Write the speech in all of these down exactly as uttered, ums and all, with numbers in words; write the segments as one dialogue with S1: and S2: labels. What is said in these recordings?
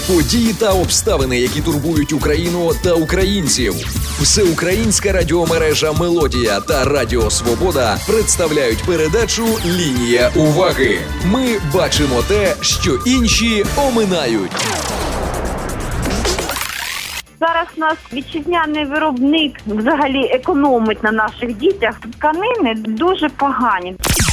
S1: Події та обставини, які турбують Україну та українців. Всеукраїнська радіомережа «Мелодія» та Радіо Свобода представляють передачу «Лінія уваги». Ми бачимо те, що інші оминають.
S2: Зараз у нас вітчизняний виробник взагалі економить на наших дітях. Тканини дуже погані.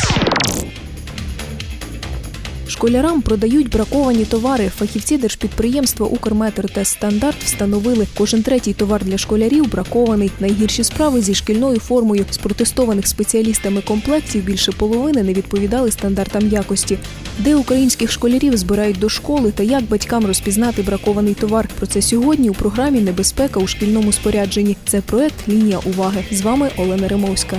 S3: Школярам продають браковані товари. Фахівці держпідприємства «Укрметр-Тест-Стандарт» встановили, кожен третій товар для школярів бракований. Найгірші справи зі шкільною формою. З протестованих спеціалістами комплектів більше половини не відповідали стандартам якості. Де українських школярів збирають до школи та як батькам розпізнати бракований товар? Про це сьогодні у програмі «Небезпека у шкільному спорядженні». Це проект «Лінія уваги». З вами Олена Римовська.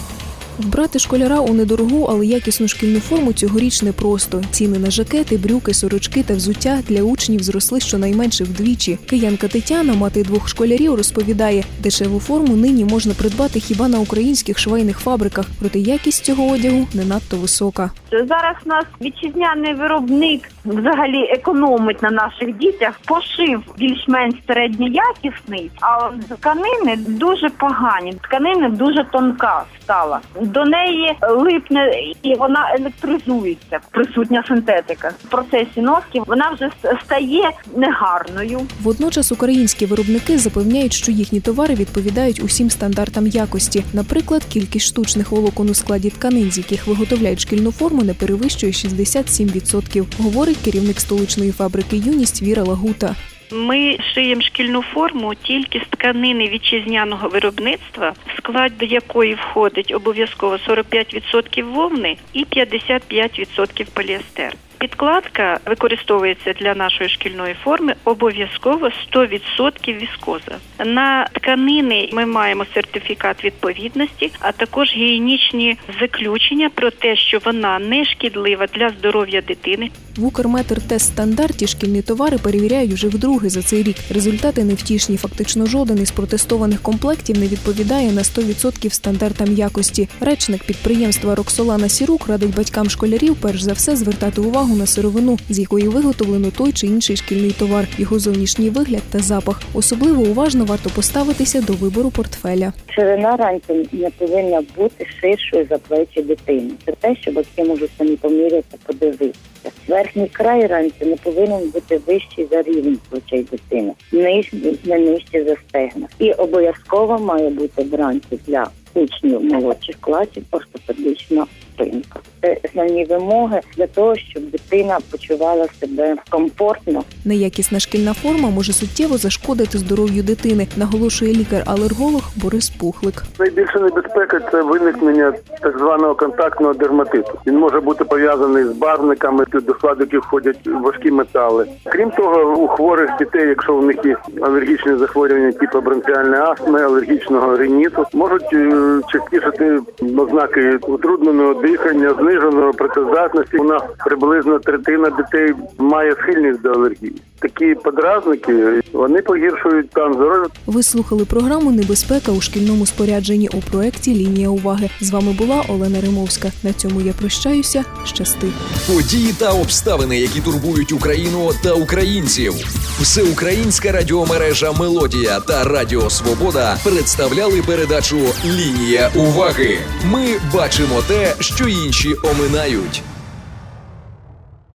S3: Вбрати школяра у недорогу, але якісну шкільну форму цьогоріч непросто. Ціни на жакети, брюки, сорочки та взуття для учнів зросли щонайменше вдвічі. Киянка Тетяна, мати двох школярів, розповідає, дешеву форму нині можна придбати хіба на українських швейних фабриках, проте якість цього одягу не надто висока.
S2: Зараз у нас вітчизняний виробник взагалі економить на наших дітях. Пошив більш-менш середньоякісний, а тканини дуже погані. Тканини дуже тонка стала. До неї липне і вона електризується, присутня синтетика. В процесі носки вона вже стає негарною.
S3: Водночас українські виробники запевняють, що їхні товари відповідають усім стандартам якості. Наприклад, кількість штучних волокон у складі тканин, з яких виготовляють шкільну форму, не перевищує шістдесят сім відсотків, говорить керівник столичної фабрики «Юність» Віра Лагута.
S4: Ми шиємо шкільну форму тільки з тканини вітчизняного виробництва, в склад до якої входить обов'язково сорок п'ять відсотків вовни і п'ятдесят п'ять відсотків поліестер. Підкладка використовується для нашої шкільної форми обов'язково сто відсотків віскоза. На тканини ми маємо сертифікат відповідності, а також гігієнічні заключення про те, що вона не шкідлива для здоров'я дитини.
S3: В «Укрметр-Тест-Стандарті» шкільні товари перевіряють вже вдруге за цей рік. Результати невтішні. Фактично жоден із протестованих комплектів не відповідає на сто відсотків стандартам якості. Речник підприємства Роксолана Сірук радить батькам школярів перш за все звертати увагу на сировину, з якої виготовлено той чи інший шкільний товар, його зовнішній вигляд та запах. Особливо уважно варто поставитися до вибору портфеля.
S5: Ширина ранців не повинна бути ширшою за плечі дитини. Це те, що батьки можуть самі поміряти, подивитися. Верхній край ранця не повинен бути вищий за рівень плечей дитини, нижній не нижче за стегна. І обов'язково має бути в ранці для учнів молодших класів ортопедична спинка. Це основні вимоги для того, щоб дитина почувала себе комфортно.
S3: Неякісна шкільна форма може суттєво зашкодити здоров'ю дитини, наголошує лікар-алерголог Борис Пухлик.
S6: Найбільша небезпека – це виникнення так званого контактного дерматиту. Він може бути пов'язаний з барвниками, до складу яких входять важкі метали. Крім того, у хворих дітей, якщо у них є алергічні захворювання типу бронхіальної астми, алергічного риніту, можуть частішати ознаки утрудненого дихання, зниженої працездатності. У нас приблизно третина дітей має схильність до алергії. Такі подразники, вони погіршують стан здоров'я.
S3: Ви слухали програму «Небезпека у шкільному спорядженні» у проєкті «Лінія уваги». З вами була Олена Римовська. На цьому я прощаюся. Щасти.
S1: Події та обставини, які турбують Україну та українців. Всеукраїнська радіомережа «Мелодія» та Радіо Свобода представляли передачу «Лінія уваги». Ми бачимо те, що інші оминають.